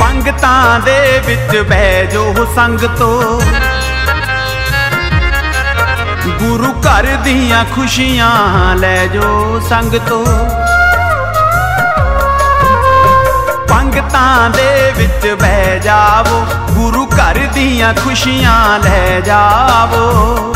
पंगतां दे विच बह जो संगतो, गुरु घर दियां खुशियां लै जो संगतो। पंगतां दे विच बह जावो, गुरु घर दियां खुशियां लै जावो।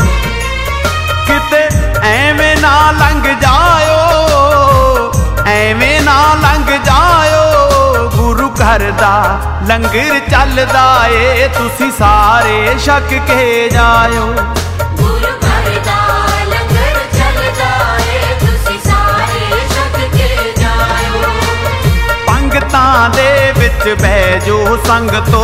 किते एवें ना लंघ जायो, एवें ना लंघ जायो, गुरु घर दा लंगर चलदा ए, तुसी सारे छक के जायो। गुरु घर दा लंगर चलदा ए, तुसी सारे छक के जायो। पंगतां दे विच बह जो संगतो,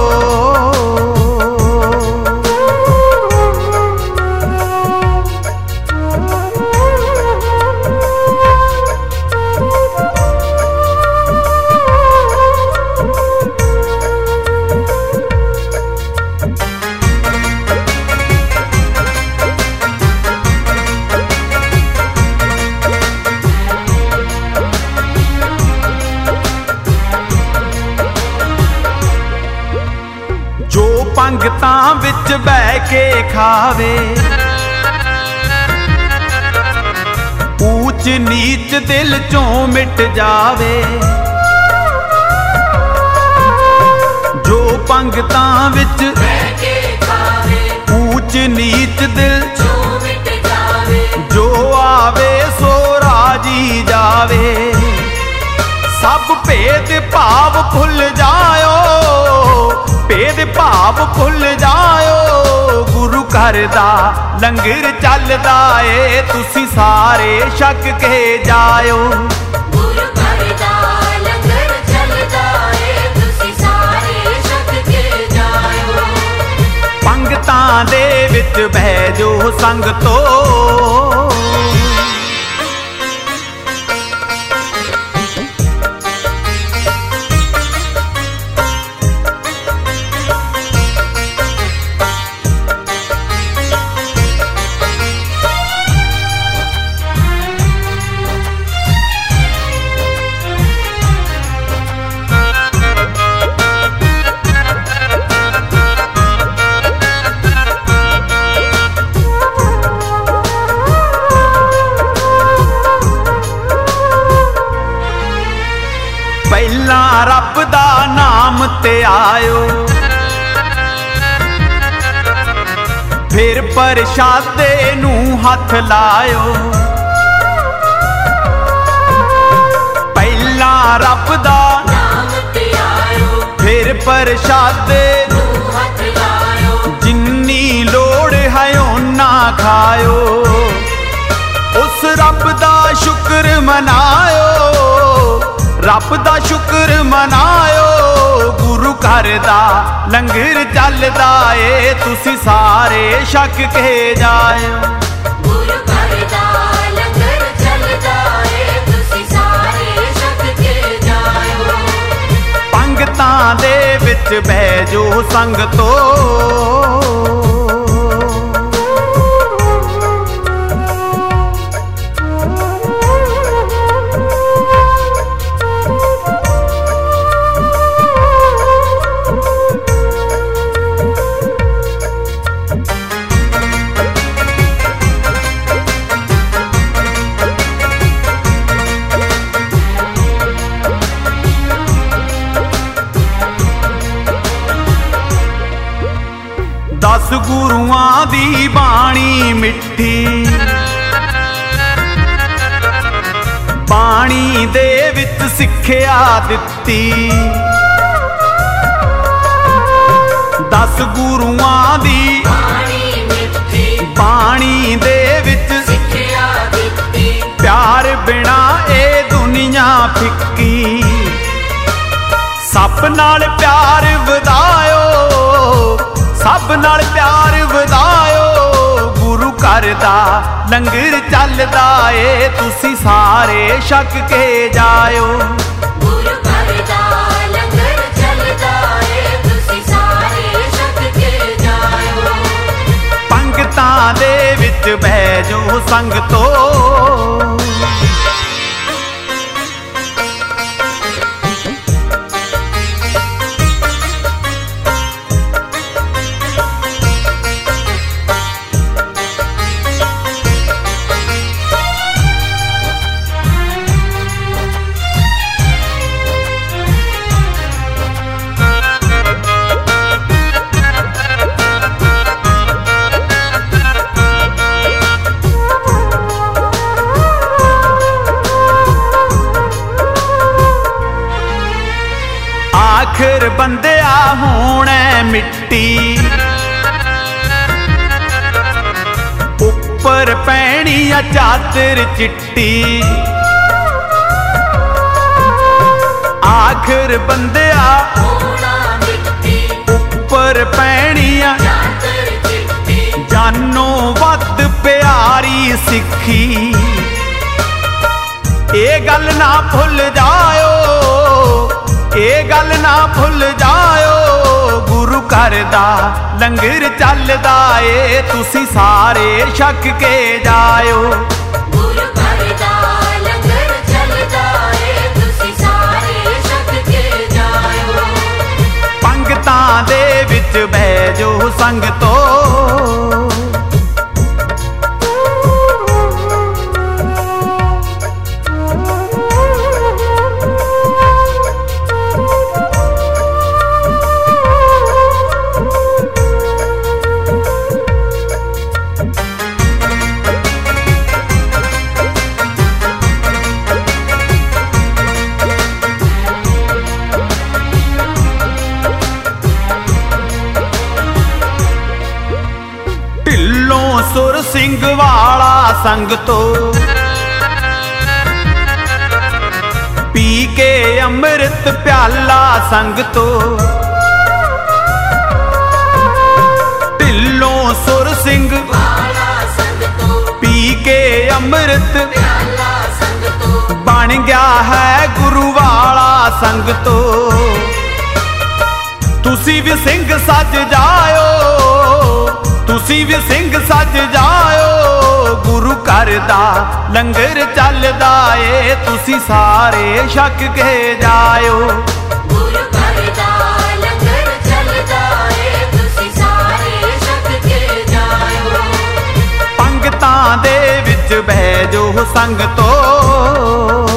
पंगतां विच बह के खावे, ऊंच नीच दिल चों मिट जावे। जो पंगतां विच बह के खावे, ऊंच नीच दिल चों मिट जावे। जो आवे सो राजी जावे। सब भेद भाव भुल जायो, भेद भाव भुल जायो, गुरु घर दा लंगर चलदा ए, तुसी सारे छक के जायो। गुरु घर दा लंगर चलदा ए, तुसी सारे छक के जायो। पंगतां दे विच बह जो संगतो, पहला रब दा नाम ते आयो, फिर प्रशादे नू हथ लायो। पहला रब दा नाम ते आयो, फिर प्रशादे नू हथ लायो। जिन्नी लोड़ है ओना खायो, उस रब दा शुक्र मनायो, रब दा शुक्र मनायो। गुरु घर दा लंगर चलदा ए, तुसी सारे छक के जायो। गुरु घर दा लंगर चलदा ए, तुसी सारे छक के जायो। पंगतां दे विच बह जो संगतो, दस गुरुआं दी बाणी मिठी, बाणी दे विच सिक्ख्या दित्ती। दस गुरुआं दी बाणी मिठी, बाणी दे विच सिक्ख्या दित्ती। प्यार बिना ए दुनिया फिक्की, सब नाल प्यार वधायो, सब नाल प्यार वधायो। गुरु घर दा लंगर चलदा ए, तुसी सारे छक के जायो। गुरु घर दा लंगर चलदा ए, तुसी सारे छक के जायो। पंगतां दे विच बह जो संगतो, ਆਖਰ ਬੰਦਿਆ ਹੋਣਾ ਮਿੱਟੀ, ਉੱਪਰ ਪੈਣੀ ਆ ਚਾਦਰ ਚਿੱਟੀ। ਆਖਰ ਬੰਦਿਆ ਹੋਣਾ ਮਿੱਟੀ, ਉੱਪਰ ਪੈਣੀ ਆ ਚਾਦਰ ਚਿੱਟੀ। ਜਾਨੋਂ ਵੱਧ ਪਿਆਰੀ ਸਿੱਖੀ, ਇਹ ਗੱਲ ਨਾ ਭੁੱਲ ਜਾਇਓ, ਇਹ ਗੱਲ ਨਾ ਭੁੱਲ ਜਾਇਓ। ਗੁਰੂ ਘਰ ਦਾ ਲੰਗਰ ਚੱਲਦਾ ਏ, ਤੁਸੀਂ ਸਾਰੇ ਛਕ ਕੇ ਜਾਇਓ। ਗੁਰੂ ਘਰ ਦਾ ਲੰਗਰ ਚੱਲਦਾ ਏ, ਤੁਸੀਂ ਸਾਰੇ ਛਕ ਕੇ ਜਾਇਓ। ਪੰਗਤਾਂ ਦੇ ਵਿੱਚ ਬਹਿ ਜੋ ਸੰਗਤੋ, ਢਿੱਲੋਂ ਸੁਰ ਸਿੰਘ ਵਾਲਾ ਸੰਗਤੋ, ਪੀ ਕੇ ਅੰਮ੍ਰਿਤ ਪਿਆਲਾ ਸੰਗਤੋ। ਢਿੱਲੋਂ ਸੁਰ ਸਿੰਘ ਵਾਲਾ ਸੰਗਤੋ, ਪੀ ਕੇ ਅੰਮ੍ਰਿਤ ਪਿਆਲਾ ਸੰਗਤੋ। ਬਣ ਗਿਆ ਹੈ ਗੁਰੂ ਵਾਲਾ ਸੰਗਤੋ। ਤੁਸੀਂ ਵੀ ਸਿੰਘ ਸੱਜ ਜਾਇਓ, ਤੁਸੀਂ ਵੀ ਸਿੰਘ ਸੱਜ ਜਾਇਓ। ਗੁਰੂ ਘਰ ਦਾ ਲੰਗਰ ਚੱਲਦਾ ਏ, ਤੁਸੀਂ ਸਾਰੇ ਛਕ ਕੇ ਜਾਇਓ। ਗੁਰੂ ਘਰ ਦਾ ਲੰਗਰ ਚੱਲਦਾ ਏ, ਤੁਸੀਂ ਸਾਰੇ ਛਕ ਕੇ ਜਾਇਓ। ਪੰਗਤਾਂ ਦੇ ਵਿੱਚ ਬਹਿ ਜੋ ਸੰਗਤੋ,